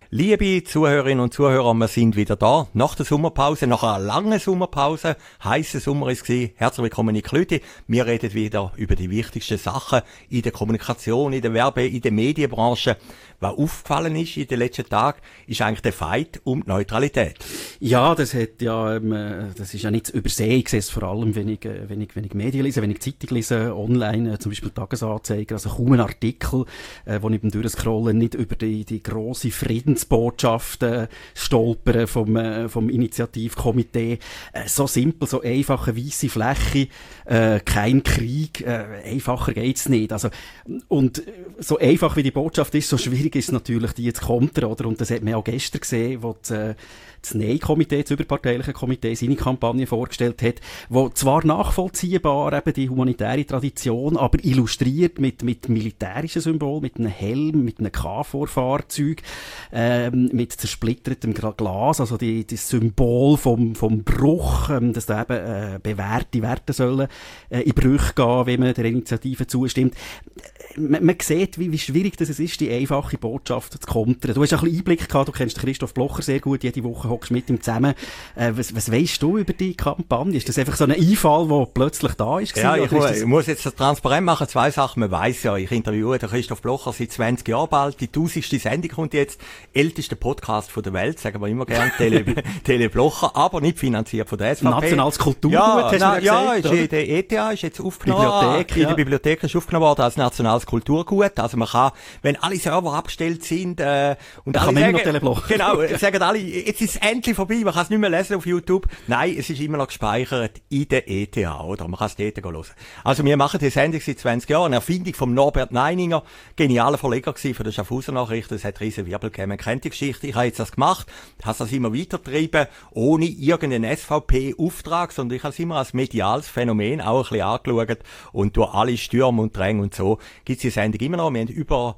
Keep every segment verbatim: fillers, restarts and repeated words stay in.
Liebe Zuhörerinnen und Zuhörer, wir sind wieder da. Nach der Sommerpause, nach einer langen Sommerpause, heisser Sommer ist es. Herzlich willkommen in Klüti. Wir reden wieder über die wichtigsten Sachen in der Kommunikation, in der Werbe-, in der Medienbranche. Was aufgefallen ist in den letzten Tagen, ist eigentlich der Fight um die Neutralität. Ja, das hat ja, ähm, das ist ja nicht zu übersehen gewesen, vor allem, wenn ich, wenn ich, wenn ich Medien lese, wenn ich Zeitung lese, online, zum Beispiel Tagesanzeiger, also kaum ein Artikel, äh, wo ich beim Durchscrollen nicht über die, die grosse Friedensbotschaft äh, stolpern vom, äh, vom Initiativkomitee. Äh, so simpel, so einfache weisse Fläche, äh, kein Krieg, äh, einfacher geht's nicht. Also, und so einfach wie die Botschaft ist, so schwierig ist natürlich, die jetzt kontern, oder? Und das hat man auch gestern gesehen, wo das, äh, das N E I-Komitee, das überparteiliche Komitee, seine Kampagne vorgestellt hat, wo zwar nachvollziehbar eben die humanitäre Tradition, aber illustriert mit, mit militärischen Symbolen, mit einem Helm, mit einem K V R-Fahrzeug, ähm, mit zersplittertem Glas, also die, das Symbol vom, vom Bruch, ähm, dass da eben äh, bewährte Werte sollen äh, in Brüche gehen, wenn man der Initiative zustimmt. Man, man sieht, wie, wie schwierig das ist, die einfache Botschaft zu kontern. Du hast ein bisschen Einblick gehabt, du kennst Christoph Blocher sehr gut, jede Woche hockst mit ihm zusammen. Äh, was, was weisst du über die Kampagne? Ist das einfach so ein Einfall, der plötzlich da ist? Ja, ich, ist ich muss jetzt das transparent machen. Zwei Sachen. Man weiss ja, ich interviewe den Christoph Blocher seit zwanzig Jahren bald. Die tausendste Sendung kommt jetzt. Ältester Podcast von der Welt, sagen wir immer gerne. Tele, Tele Blocher, aber nicht finanziert von der S V P. Nationales Kulturgut, ja, hast na, du ja, gesagt, ist in der E T A ist jetzt aufgenommen. Bibliothek, in ja. der Bibliothek ist aufgenommen worden als nationales Kulturgut. Also man kann, wenn alle Server abgestellt sind, äh, und dann alle kann man sagen, immer noch genau, sagen alle, jetzt ist es endlich vorbei, man kann es nicht mehr lesen auf YouTube. Nein, es ist immer noch gespeichert in der E T A, oder? Man kann es dort hören. Also wir machen die Sendung seit zwanzig Jahren, eine Erfindung von Norbert Neininger, genialer Verleger gewesen für die Schaffhauser Nachrichten, es hat riesen Wirbel gegeben, man kennt die Geschichte, ich habe jetzt das gemacht, habe das immer weitergetrieben, ohne irgendeinen S V P-Auftrag, sondern ich habe es immer als mediales Phänomen auch ein bisschen angeschaut und durch alle Stürme und Dränge und so gibt es die Sendung immer noch. Wir haben über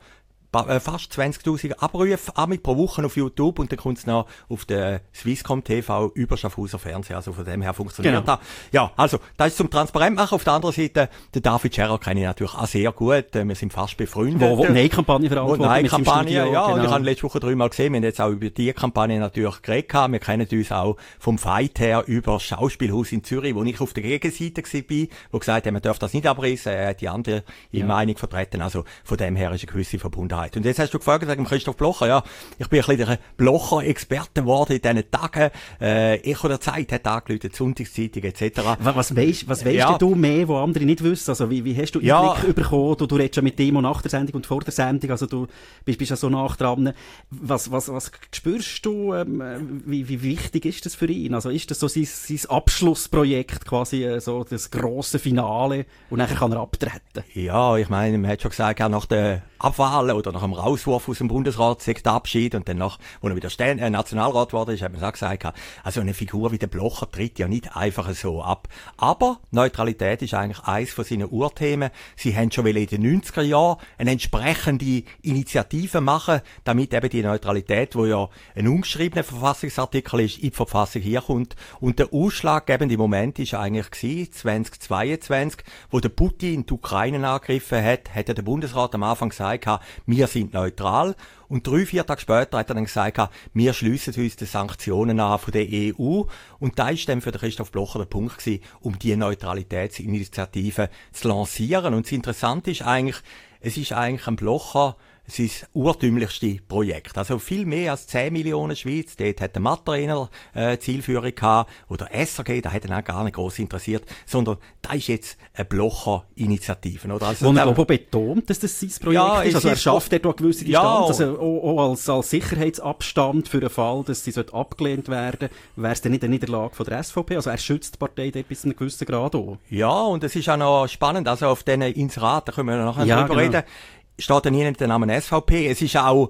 fast zwanzigtausend Abrufe auch mit pro Woche auf YouTube und dann kommt es noch auf der Swisscom T V über Schaffhauser Fernsehen, also von dem her funktioniert genau. das. Ja, also, das ist zum Transparent machen. Auf der anderen Seite, der David Scherer kenne ich natürlich auch sehr gut, wir sind fast befreundet. Wo, wo die N E I-Kampagne verantwortet. Wo die N E I-Kampagne, ja, genau. und ich habe letzte Woche drüber gesehen, wir haben jetzt auch über die Kampagne natürlich geredet, wir kennen uns auch vom Fight her über das Schauspielhaus in Zürich, wo ich auf der Gegenseite war, wo gesagt haben, man darf das nicht abreißen, er hat die andere ja. Meinung vertreten, also von dem her ist eine gewisse Verbundenheit. Und jetzt hast du gefragt, wegen Christoph Blocher, ja, ich bin ein bisschen der Blocher-Experte geworden in diesen Tagen, äh, Echo der Zeit hat angerufen, Sonntagszeitung et cetera. Was weisst, was weisst ja. du mehr, wo andere nicht wissen? Also wie, wie hast du Einblick ja. bekommen? Du, du redest ja mit dem auch nach der Sendung und vor der Sendung, also du bist, bist ja so nah dran. Was, was, was spürst du, ähm, wie, wie wichtig ist das für ihn? Also ist das so sein, sein Abschlussprojekt quasi, äh, so das grosse Finale und nachher kann er abtreten? Ja, ich meine, man hat schon gesagt, ja, nach der Abwahl oder nach dem Rauswurf aus dem Bundesrat, sagt der Abschied und dann nach, wo er wieder Ständ, äh, Nationalrat geworden ist, hat man auch gesagt, also eine Figur wie der Blocher tritt ja nicht einfach so ab. Aber Neutralität ist eigentlich eines von seinen Urthemen. Sie haben schon in den neunziger Jahren eine entsprechende Initiative machen, damit eben die Neutralität, wo ja ein ungeschriebener Verfassungsartikel ist, in die Verfassung herkommt. Und der ausschlaggebende Moment ist eigentlich gewesen, zweitausendzweiundzwanzig, wo der Putin die Ukraine angegriffen hat, hat der Bundesrat am Anfang gesagt, wir sind neutral. Und drei, vier Tage später hat er dann gesagt, wir schliessen uns die Sanktionen an von der E U. Und da ist dann für den Christoph Blocher der Punkt gewesen, um die Neutralitätsinitiative zu lancieren. Und das Interessante ist eigentlich, es ist eigentlich ein Blocher, es ist das urtümlichste Projekt. Also viel mehr als zehn Millionen Schweiz. Dort hat der Mattrainer äh, Zielführung gehabt. Oder S R G, da hat ihn auch gar nicht gross interessiert. Sondern da ist jetzt eine Blocher-Initiative. Oder? Also, wo er aber betont, dass das sein Projekt ja, ist. Also er schafft dort eine gewisse Distanz. Ja, also auch, auch als, als Sicherheitsabstand für den Fall, dass sie abgelehnt werden, wäre es dann nicht eine Niederlage von der S V P. Also er schützt die Partei dort bis zu einem gewissen Grad auch. Ja, und es ist auch noch spannend. Also auf diesen Inseraten, da können wir nachher ja, drüber genau. reden, steht dann hier nicht der Name S V P. Es ist auch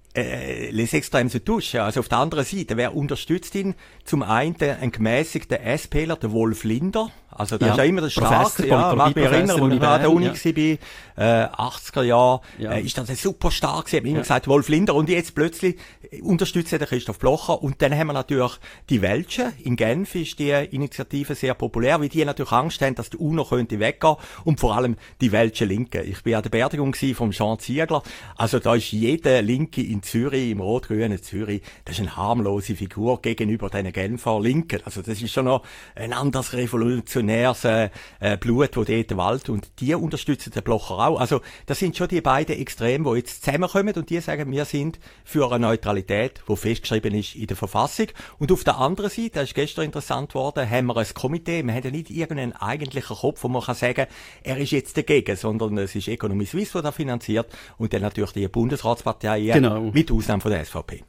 äh, les Extrêmes de Touche. Also auf der anderen Seite, wer unterstützt ihn? Zum einen ein gemäßigter SPler, der Wolf Linder. Also da ja, ist ja immer der Stark, ja, mag mich erinnern, als ich an der Uni ja. war, äh, achtziger Jahre, ja. äh, ist das ein super Stark gewesen. Ich habe immer ja. gesagt, Wolf Linder, und jetzt plötzlich unterstützt er den Christoph Blocher, und dann haben wir natürlich die Welschen. In Genf ist die Initiative sehr populär, weil die natürlich Angst haben, dass die UNO könnte weggehen, und vor allem die welschen Linken. Ich bin an der Beerdigung vom Jean Ziegler, also da ist jeder Linke in in Zürich, im rot-grünen Zürich, das ist eine harmlose Figur gegenüber diesen Genfer Linken. Also das ist schon noch ein anderes revolutionäres äh, Blut, das dort waltet. Und die unterstützen den Blocher auch. Also das sind schon die beiden Extreme, die jetzt zusammenkommen und die sagen, wir sind für eine Neutralität, die festgeschrieben ist in der Verfassung. Und auf der anderen Seite, das ist gestern interessant worden, haben wir ein Komitee. Wir haben ja nicht irgendeinen eigentlichen Kopf, wo man kann sagen, er ist jetzt dagegen, sondern es ist Economy Suisse, der da finanziert und dann natürlich die Bundesratsparteien, genau. mit Ausnahme von der S V P.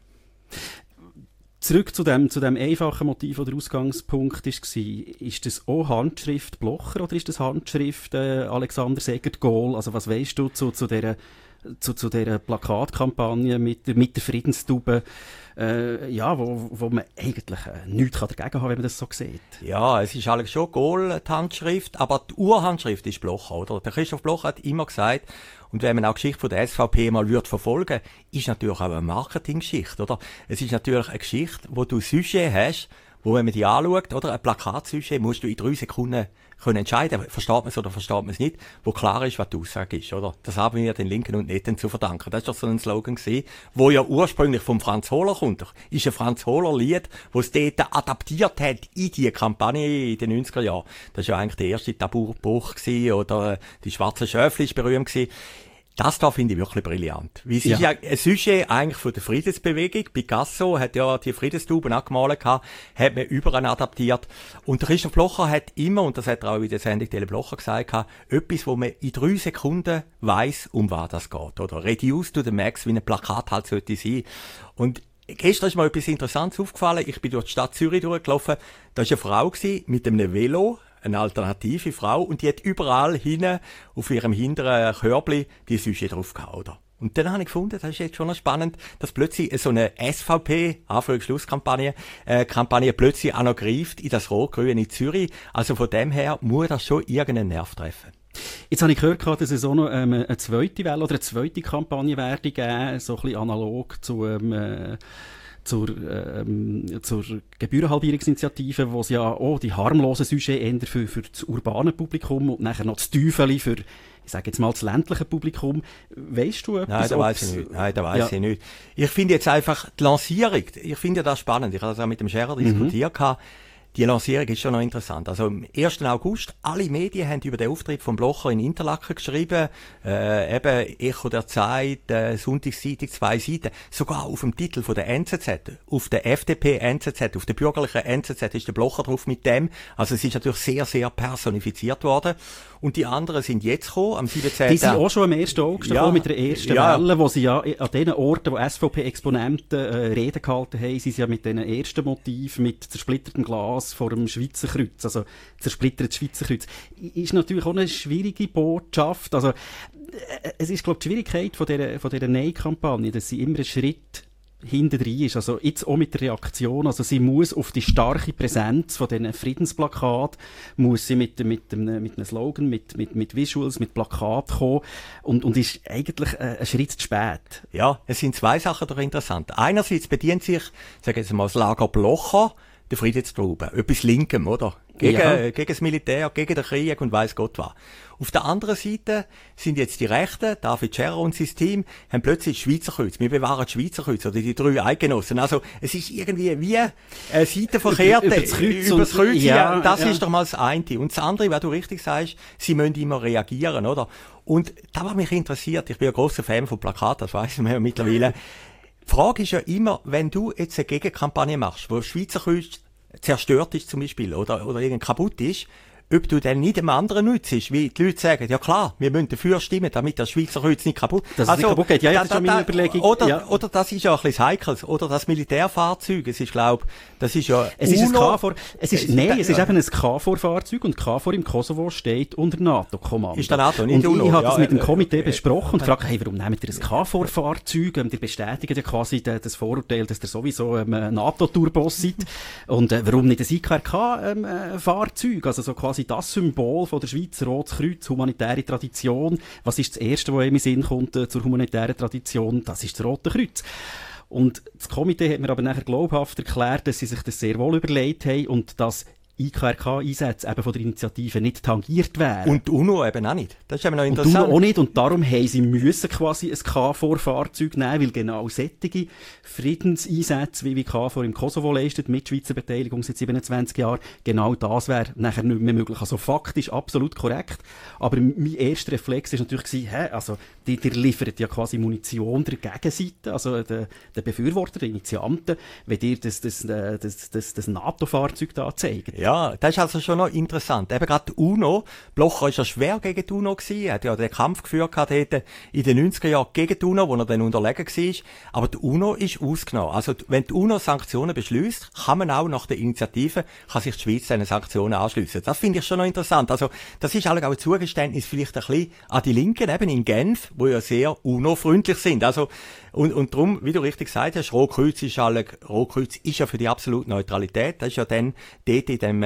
Zurück zu dem, zu dem einfachen Motiv, oder der Ausgangspunkt war. Ist das auch Handschrift Blocher oder ist das Handschrift äh, Alexander Segert-Gohl? Also was weisst du zu, zu dieser zu, zu dieser Plakatkampagne mit, mit der Friedenstube, äh, ja, wo, wo man eigentlich äh, nichts dagegen haben kann, wenn man das so sieht? Ja, es ist eigentlich schon Gohl, die Handschrift, aber die Urhandschrift ist Blocher, oder? Der Christoph Blocher hat immer gesagt, und wenn man auch die Geschichte von der S V P mal würde verfolgen, ist natürlich auch eine Marketinggeschichte, oder? Es ist natürlich eine Geschichte, wo du Sujet hast, wo, wenn man die anschaut, oder? Ein Plakatsujet musst du in drei Sekunden können entscheiden, versteht man es oder versteht man es nicht, wo klar ist, was die Aussage ist, oder? Das haben wir den Linken und Netten zu verdanken. Das ist doch so ein Slogan gewesen, wo ja ursprünglich vom Franz Hohler kommt. Ist ein Franz Hohler Lied, wo es dort adaptiert hat in die Kampagne in den neunziger Jahren. Das ist ja eigentlich der erste Tabubruch gewesen, oder die Schwarze Schöfli ist berühmt gewesen. Das da finde ich wirklich brillant. Weil es ja. ist ja ein Sujet eigentlich von der Friedensbewegung. Picasso hat ja die Friedenstuben angemalt gehabt, hat man überall adaptiert. Und der Christoph Blocher hat immer, und das hat er auch in der Sendung Tele Blocher gesagt, gehabt, etwas, wo man in drei Sekunden weiss, um was das geht. Oder reduce to the max, wie ein Plakat halt sollte sein. Und gestern ist mir etwas Interessantes aufgefallen. Ich bin durch die Stadt Zürich durchgelaufen. Da war eine Frau mit einem Velo, eine alternative Frau, und die hat überall hinten auf ihrem hinteren Körbli die Sujet drauf gehabt, oder? Und dann habe ich gefunden, das ist jetzt schon noch spannend, dass plötzlich so eine S V P, Anführungs-Schlusskampagne, äh, Kampagne plötzlich auch noch greift in das Rot-Grüne in Zürich. Also von dem her muss das schon irgendeinen Nerv treffen. Jetzt habe ich gehört, dass es auch noch ähm, eine zweite Welle oder eine zweite Kampagne werde geben, so ein bisschen analog zu, ähm, äh, zur, ähm, zur Gebührenhalbierungsinitiative, wo es ja auch die harmlosen Sujets eher für, für das urbane Publikum und nachher noch das Teufeli für, ich sage jetzt mal, das ländliche Publikum. Weisst du etwas? Nein, da weiss ich nicht. Nein, da weiss ja. ich nicht. Ich finde jetzt einfach die Lancierung, ich finde das spannend. Ich habe das auch mit dem Scherer mhm. diskutiert gehabt. Die Lancierung ist schon noch interessant. Also am ersten August, alle Medien haben über den Auftritt von Blocher in Interlaken geschrieben, äh, eben Echo der Zeit, äh, Sonntagszeitung, zwei Seiten, sogar auf dem Titel von der N Z Z, auf der F D P N Z Z, auf der bürgerlichen N Z Z ist der Blocher drauf mit dem. Also es ist natürlich sehr, sehr personifiziert worden. Und die anderen sind jetzt gekommen, am siebenzehnten Die sind auch schon am ersten August ja, mit der ersten ja. Welle, wo sie ja an den Orten, wo S V P-Exponenten äh, Reden gehalten haben, sind sie ja mit den ersten Motiven, mit zersplittertem Glas vor dem Schweizer Kreuz, also zersplittertes Schweizer Kreuz. Ist natürlich auch eine schwierige Botschaft. Also, äh, es ist, glaube ich, die Schwierigkeit von dieser, von dieser Nein-Kampagne, dass sie immer einen Schritt hintendrein ist. Also jetzt auch mit der Reaktion, also sie muss auf die starke Präsenz von diesen Friedensplakaten, muss sie mit, mit, einem, mit einem Slogan, mit, mit, mit Visuals, mit Plakat kommen und, und ist eigentlich äh, ein Schritt zu spät. Ja, es sind zwei Sachen doch interessant. Einerseits bedient sich, sagen wir jetzt mal, das Lager Blocher, der Friedenstraube, etwas Linkem, oder? Gegen, ja. gegen das Militär, gegen den Krieg und weiss Gott was. Auf der anderen Seite sind jetzt die Rechten, David Scherer und sein Team, haben plötzlich das Schweizer Kreuz. Wir bewahren das Schweizer Kreuz, oder die drei Eidgenossen. Also, es ist irgendwie wie eine Seitenverkehrte. Über das Kreuz. Über das Kreuz, ja, ja, das ja. ist doch mal das eine. Und das andere, was du richtig sagst, sie müssen immer reagieren, oder? Und da was mich interessiert, ich bin ein grosser Fan von Plakaten, das weiss man ja mittlerweile. Die Frage ist ja immer, wenn du jetzt eine Gegenkampagne machst, wo das Schweizer Kreuz zerstört ist zum Beispiel, oder, oder irgend kaputt ist, ob du dann nicht dem anderen nützt, wie die Leute sagen, ja klar, wir müssen dafür stimmen, damit das Schweizer Kreuz nicht kaputt dass also, es nicht kaputt geht. Ja, ja, da, das ist ja da, meine Überlegung. Oder, ja. oder das ist ja ein bisschen Heikles. Oder das Militärfahrzeug, es ist, glaub, das ist ja Es ist UNO. ein K V R, es ist, nein, es ist eben ein K V R-Fahrzeug und K V R im Kosovo steht unter NATO-Kommando. Ist der NATO, nicht und UNO. ich habe das ja, mit dem äh, Komitee äh, besprochen äh, und gefragt, hey, warum nehmt ihr ein K V R-Fahrzeug? Ähm, die bestätigen ja quasi das Vorurteil, dass ihr sowieso ähm, ein NATO-Turboss seid. Und äh, warum nicht ein I K R K-Fahrzeug? Ähm, also so quasi das Symbol von der Schweizer Rotes Kreuz, humanitäre Tradition. Was ist das Erste, was in den Sinn kommt äh, zur humanitären Tradition? Das ist das Rote Kreuz. Und das Komitee hat mir aber nachher glaubhaft erklärt, dass sie sich das sehr wohl überlegt haben und dass I K R K-Einsätze eben von der Initiative nicht tangiert wären. Und die UNO eben auch nicht. Das ist eben noch interessant. Und die UNO auch nicht. Und darum haben sie müssen quasi ein K V R-Fahrzeug nehmen, weil genau solche Friedenseinsätze, wie wie K V R im Kosovo leistet, mit Schweizer Beteiligung seit siebenundzwanzig Jahren, genau das wäre nachher nicht mehr möglich. Also faktisch absolut korrekt. Aber mein erster Reflex war natürlich gewesen, hä, also, die, die liefert ja quasi Munition der Gegenseite, also der, der Befürworter, der Initianten, wenn ihr das, das, das, das, das NATO-Fahrzeug da zeigt. Ja, das ist also schon noch interessant. Eben gerade die UNO, Blocher ist ja schwer gegen die UNO gewesen, er hat ja den Kampf geführt gehabt, in den neunziger Jahren gegen die UNO, wo er dann unterlegen war. Aber die UNO ist ausgenommen. Also, wenn die UNO Sanktionen beschließt, kann man auch nach der Initiative, kann sich die Schweiz diesen Sanktionen anschliessen. Das finde ich schon noch interessant. Also, das ist auch ein Zugeständnis vielleicht ein bisschen an die Linken, eben in Genf, wo ja sehr UNO-freundlich sind. Also, und, und darum, wie du richtig gesagt hast, Rotkreuz ist, alle, Rotkreuz ist ja für die absolute Neutralität. Das ist ja dann dort in dem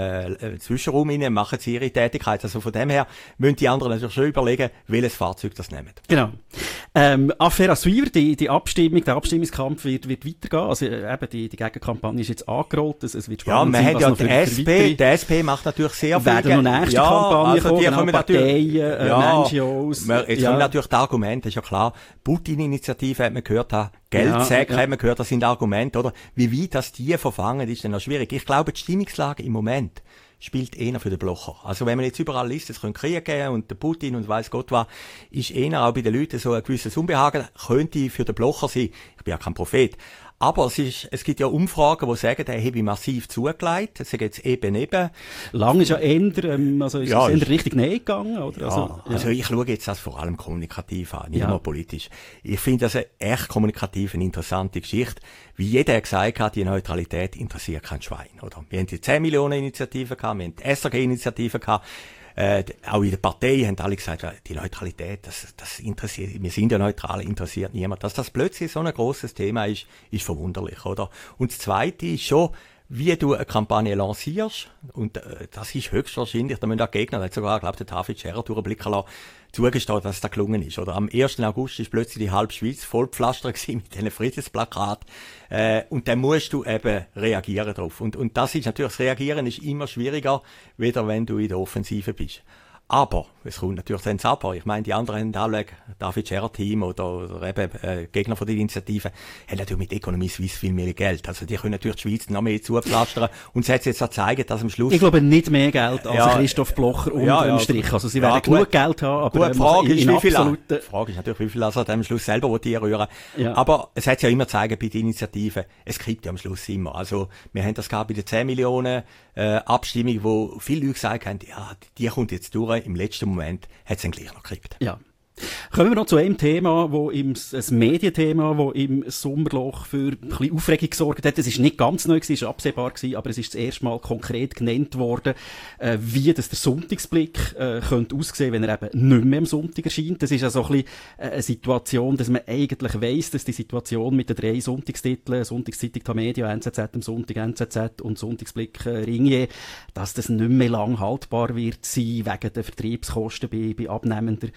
äh, Zwischenraum rein, machen sie ihre Tätigkeit. Also von dem her müssen die anderen natürlich schon überlegen, welches Fahrzeug das nehmen. Genau. Ähm, Affaire Suivre, die, die Abstimmung, der Abstimmungskampf wird, wird weitergehen. Also äh, eben, die, die Gegenkampagne ist jetzt angerollt. Es, es wird spannend ja, man sein, hat ja die S P, die S P macht natürlich sehr viel. Werden noch nächste ja, Kampagne also kommen, die genau, kommen Parteien, äh, ja, N G Os. Man, jetzt ja. kommen natürlich die Argumente, ist ja klar. Putin-Initiative hat man gehört, Geldsäcke ja, ja. hat man gehört, das sind Argumente, oder? Wie weit das die verfangen, ist dann noch schwierig. Ich glaube, die Stimmungslage im Moment spielt eher für den Blocher. Also wenn man jetzt überall liest, es könnte Krieg geben und der Putin und weiss Gott was, ist eher auch bei den Leuten so ein gewisses Unbehagen, könnte für den Blocher sein. Ich bin ja kein Prophet. Aber es, ist, es gibt ja Umfragen, die sagen, der habe massiv zugelegt. Das ist jetzt eben eben. Lang ist ja eher, ähm, also ist ja, es eher richtig näher gegangen, oder? Ja, also, ja. also ich schaue jetzt das vor allem kommunikativ an, nicht ja. nur politisch. Ich finde das eine echt kommunikativ eine interessante Geschichte. Wie jeder gesagt hat, die Neutralität interessiert kein Schwein, oder? Wir haben die zehn Millionen Initiative gehabt, wir haben die S R G-Initiative gehabt. Äh, auch in der Partei haben alle gesagt, die Neutralität, das, das interessiert, wir sind ja neutral, interessiert niemand. Dass das plötzlich so ein grosses Thema ist, ist verwunderlich, oder? Und das Zweite ist schon, wie du eine Kampagne lancierst, und äh, das ist höchstwahrscheinlich, da müssen auch Gegner, da hat sogar, glaube ich, der David Scherer durchblicken lassen, zugestehen, dass das gelungen ist, oder? Am ersten August ist plötzlich die halbe Schweiz vollpflastert gewesen mit diesen Friedensplakaten, äh, und dann musst du eben reagieren drauf. Und, und das ist natürlich, das Reagieren ist immer schwieriger, weder wenn du in der Offensive bist. Aber, es kommt natürlich dann aber. Ich meine, die anderen alle, David Scherer-Team oder, oder eben äh, Gegner von der Initiative, haben natürlich mit Economie Suisse viel mehr Geld. Also die können natürlich die Schweiz noch mehr zupflastern. Und es hat jetzt auch gezeigt, dass am Schluss... Ich glaube nicht mehr Geld als ja, Christoph Blocher unter ja, ja, dem Strich. Also sie ja, werden gut, genug Geld haben, aber gut, die Frage, in, in ist, wie viel absoluten... Die Frage ist natürlich, wie viel er am Schluss selber rühren ja. Aber es hat ja immer gezeigt bei der Initiative, es kippt ja am Schluss immer. Also wir haben das gehabt bei den zehn Millionen äh, Abstimmung, wo viele Leute gesagt haben, ja, die kommt jetzt durch, im letzten Moment hat es dann gleich noch gekriegt. Ja. Kommen wir noch zu einem Thema, wo im, ein Medienthema, das im Sommerloch für ein bisschen Aufregung gesorgt hat. Es ist nicht ganz neu gewesen, es ist absehbar gewesen, aber es ist das erste Mal konkret genannt worden, äh, wie das der Sonntagsblick äh, könnte aussehen, wenn er eben nicht mehr am Sonntag erscheint. Das ist also ein bisschen äh, eine Situation, dass man eigentlich weiss, dass die Situation mit den drei Sonntagstiteln, Sonntagszeitung Tamedia, N Z Z am Sonntag, N Z Z und Sonntagsblick äh, Ringier, dass das nicht mehr lang haltbar wird sein, wegen der Vertriebskosten bei, bei abnehmender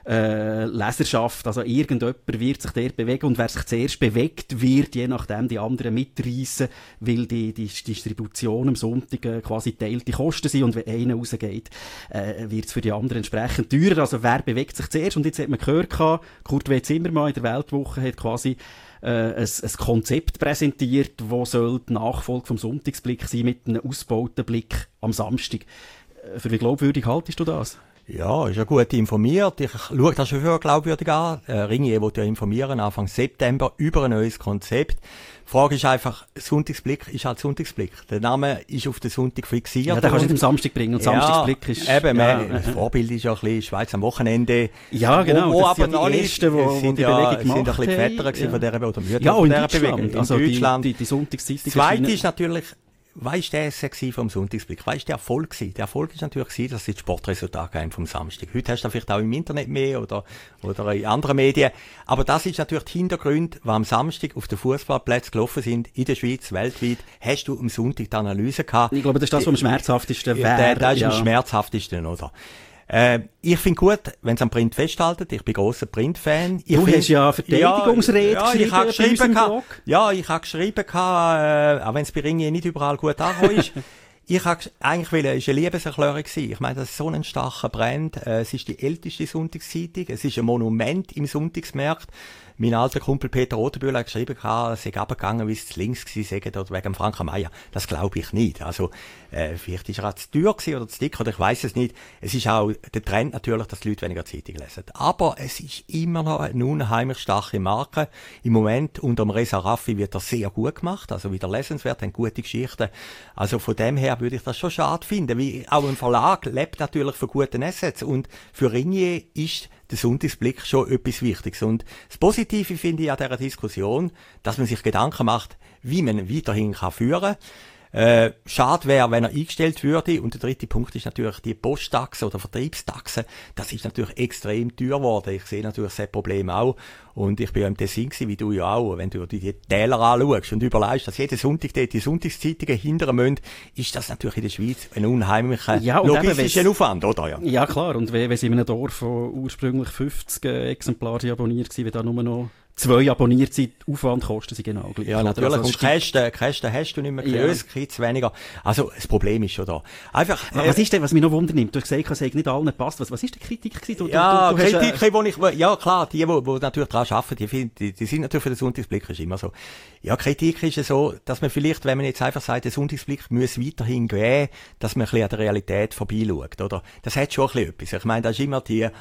Äh, Leserschaft, also irgendjemand wird sich dort bewegen und wer sich zuerst bewegt, wird je nachdem die anderen mitreissen, weil die, die Distribution am Sonntag äh, quasi teilte Kosten sind und wenn einer rausgeht, äh, wird es für die anderen entsprechend teurer. Also wer bewegt sich zuerst? Und jetzt hat man gehört, Kurt W. Zimmermann in der Weltwoche hat quasi äh, ein, ein Konzept präsentiert, wo soll die Nachfolge vom Sonntagsblick sein mit einem ausgebauten Blick am Samstag. Äh, für wie glaubwürdig haltest du das? Ja, ist ja gut informiert. Ich schaue das schon für glaubwürdig an. Äh, Ringier will ja informieren, Anfang September, über ein neues Konzept. Die Frage ist einfach, Sonntagsblick ist halt Sonntagsblick. Der Name ist auf den Sonntag fixiert. Ja, den kannst du nicht am Samstag bringen. Und ja, Samstagsblick ist... Eben, ja, man, das Vorbild ist ja ein bisschen Schweiz am Wochenende. Ja, genau. Wo, wo das aber sind ja noch die nicht, ersten, wo, sind wo die ja, Bewegung sind gemacht ein bisschen haben. Väter gewesen Ja. von dieser, oder Mütter ja, von in dieser Deutschland. Bewegung. In also Deutschland. Die, die, die Sonntagszeitung. Das Zweite ist natürlich, weißt du, der es vom Sonntagsblick? Weißt du, der Erfolg gewesen? Der Erfolg ist natürlich gewesen, dass sie die Sportresultate haben vom Samstag. Heute hast du vielleicht auch im Internet mehr oder, oder in anderen Medien. Aber das ist natürlich der Hintergrund, was am Samstag auf den Fußballplätzen gelaufen sind, in der Schweiz, weltweit. Hast du am Sonntag die Analyse gehabt? Ich glaube, das ist das, was am schmerzhaftesten wäre. Der, der ist ja. am schmerzhaftesten, oder? Äh, ich finde gut, wenn es am Print festhaltet. Ich bin grosser Print-Fan. Du find, hast ja Verteidigungsrede ja, ja, ich habe geschrieben, Blog. ja, ich habe geschrieben, äh, auch wenn es bei Ringier nicht überall gut angekommen ist. Ich wollte eigentlich wollen, es war eine Liebeserklärung. Ich meine, das ist so ein starker Brand. Es ist die älteste Sonntagszeitung. Es ist ein Monument im Sonntagsmarkt. Mein alter Kumpel Peter Rotenbühl hat geschrieben, es sei runtergegangen, wie es zu links gewesen sei, oder wegen Franka Meier. Das glaube ich nicht. Also, äh, vielleicht ist er auch zu teuer gewesen oder zu dick, oder ich weiss es nicht. Es ist auch der Trend natürlich, dass die Leute weniger Zeitung lesen. Aber es ist immer noch eine unheimlich starke Marke. Im Moment, unter dem Reza Raffi wird das sehr gut gemacht, also wieder lesenswert, haben gute Geschichten. Also von dem her würde ich das schon schade finden, weil auch ein Verlag lebt natürlich von guten Assets und für Ringier ist der Sonntagsblick schon etwas Wichtiges. Und das Positive finde ich an dieser Diskussion, dass man sich Gedanken macht, wie man weiterhin kann führen kann. Äh, schade wäre, wenn er eingestellt würde. Und der dritte Punkt ist natürlich die Posttaxe oder Vertriebstaxe. Das ist natürlich extrem teuer geworden. Ich sehe natürlich das Problem auch. Und ich bin ja im Tessin gewesen, wie du ja auch. Wenn du dir die Täler anschaust und überlegst, dass jeden Sonntag dort die Sonntagszeitungen hindern müssen, ist das natürlich in der Schweiz ein unheimlicher ja, logistischer Aufwand, oder? Ja, ja klar. Und wenn es in einem Dorf, wo ursprünglich fünfzig Exemplare abonniert waren, wie da nur noch zwei abonniert sind, Aufwand kosten sie genau gleich. Ja, natürlich. Also, und Kästen, Kästen hast du nicht mehr gelöst, ja. Kriegst weniger. Also, das Problem ist schon da. Einfach, äh, was ist denn, was mich noch wundernimmt? Du hast gesagt, es hat nicht allen gepasst. Was, was ist die Kritik gewesen? Du, ja, du, du, du Kritik, wo ich, ja, klar, die, die, die natürlich daran arbeiten, die, die, die sind natürlich für den Sonntagsblick, ist immer so. Ja, Kritik ist ja so, dass man vielleicht, wenn man jetzt einfach sagt, der Sonntagsblick muss weiterhin gehen, dass man ein bisschen an der Realität vorbeischaut, oder? Das hat schon ein bisschen etwas. Ich meine, das ist immer die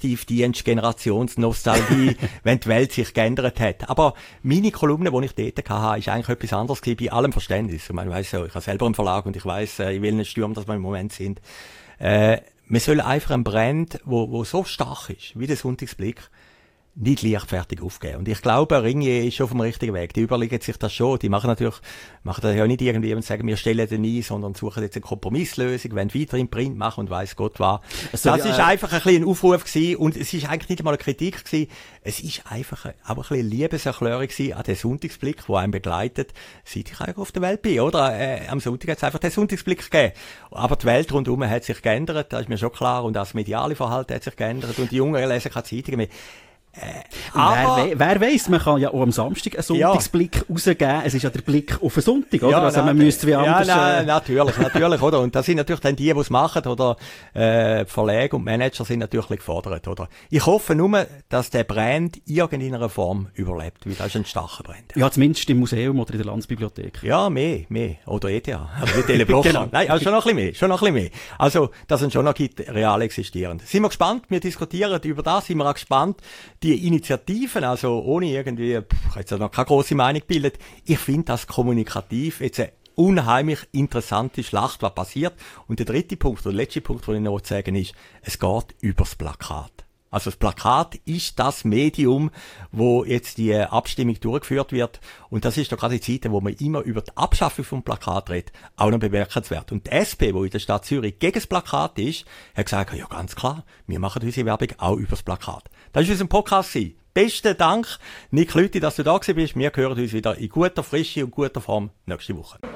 Aktivdienst-Generationsnostalgie, wenn die Welt sich geändert hat. Aber meine Kolumne, die ich dort hatte, ist eigentlich etwas anderes gewesen, bei allem Verständnis. Ich meine, ich weiss ja, ich habe selber einen Verlag und ich weiss, in welchen Stürmen das wir im Moment sind. Äh, man soll einfach einen Brand, wo, wo so stark ist, wie der Sonntagsblick, nicht leichtfertig aufgeben. Und ich glaube, Ringier ist schon auf dem richtigen Weg. Die überlegen sich das schon. Die machen natürlich, machen das ja nicht irgendwie und sagen, wir stellen den ein, sondern suchen jetzt eine Kompromisslösung, wollen weiter im Print machen und weiss Gott was. Also, das ja, ist einfach ein bisschen ein Aufruf gewesen und es ist eigentlich nicht einmal eine Kritik gewesen. Es ist einfach ein, auch ein bisschen eine Liebeserklärung gewesen an den Sonntagsblick, der einen begleitet, seit ich eigentlich auf der Welt bin, oder? Äh, am Sonntag hat es einfach den Sonntagsblick gegeben. Aber die Welt rundherum hat sich geändert, das ist mir schon klar, und auch das mediale Verhalten hat sich geändert und die Jungen lesen keine Zeitungen mehr. Äh, aber, wer, wer weiss, man kann ja auch am Samstag einen Sonntagsblick ja. rausgeben. Es ist ja der Blick auf den Sonntag, oder? Ja, also man müsste wie anders... Ja, na, äh, natürlich, natürlich, oder? Und das sind natürlich dann die, die es machen, oder? Äh, Verlage und Manager sind natürlich gefordert, oder? Ich hoffe nur, dass der Brand irgendeiner Form überlebt, weil das ist ein starker Brand. Ja, zumindest im Museum oder in der Landesbibliothek. Ja, mehr, mehr. Oder E T H. Aber nicht Teleblocher. Genau. Nein, also schon noch ein bisschen mehr, schon noch ein bisschen mehr. Also, dass es schon noch gibt, real existierend. Sind wir gespannt? Wir diskutieren über das, sind wir auch gespannt. Die Initiativen, also ohne irgendwie, pff, jetzt noch keine grosse Meinung gebildet, ich finde das kommunikativ jetzt eine unheimlich interessante Schlacht, was passiert. Und der dritte Punkt, oder der letzte Punkt, den ich noch sagen will, ist, es geht übers Plakat. Also das Plakat ist das Medium, wo jetzt die Abstimmung durchgeführt wird. Und das ist doch gerade die Zeit, wo man immer über die Abschaffung vom Plakat redet, auch noch bemerkenswert. Und die S P, wo in der Stadt Zürich gegen das Plakat ist, hat gesagt, ja ganz klar, wir machen unsere Werbung auch übers Plakat. Das war unser Podcast. Besten Dank, Nick Lüthi, dass du da gewesen bist. Wir hören uns wieder in guter Frische und guter Form nächste Woche.